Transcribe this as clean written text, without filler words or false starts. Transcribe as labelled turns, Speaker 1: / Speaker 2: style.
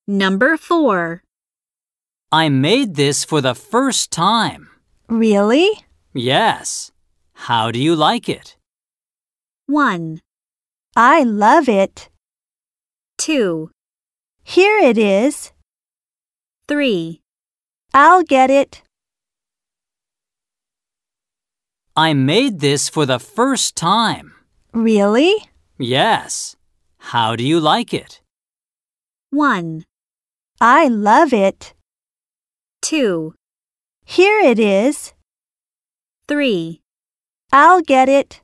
Speaker 1: Number 4.
Speaker 2: I made this for the first time.
Speaker 3: Really?
Speaker 2: Yes. How do you like it?
Speaker 1: 1,
Speaker 3: I love it.
Speaker 1: 2,
Speaker 3: Here it is.
Speaker 1: 3.
Speaker 3: I'll get it.
Speaker 2: I made this for the first time.
Speaker 3: Really?
Speaker 2: Yes. How do you like it?
Speaker 1: 1,
Speaker 3: I love it.
Speaker 1: 2,
Speaker 3: Here it is.
Speaker 1: 3.
Speaker 3: I'll get it.